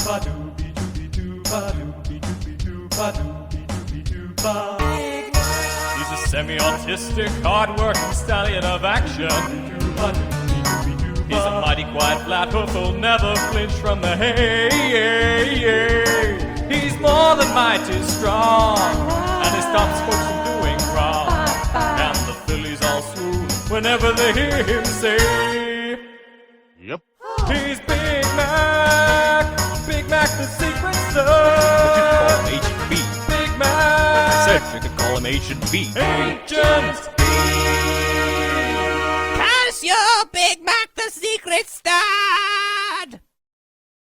He's a semi-autistic, hard-working stallion of action. He's a mighty quiet flathoof who'll never flinch from the hay. He's more than mighty strong, and he stops folks from doing wrong. And the fillies all swoon whenever they hear him say, Yep. he's Big Mac the Secret You could call him Service. Agent B. Big I Mac, said you could call him Agent B. Agent B. 'Cause you're Big Mac the Secret Star.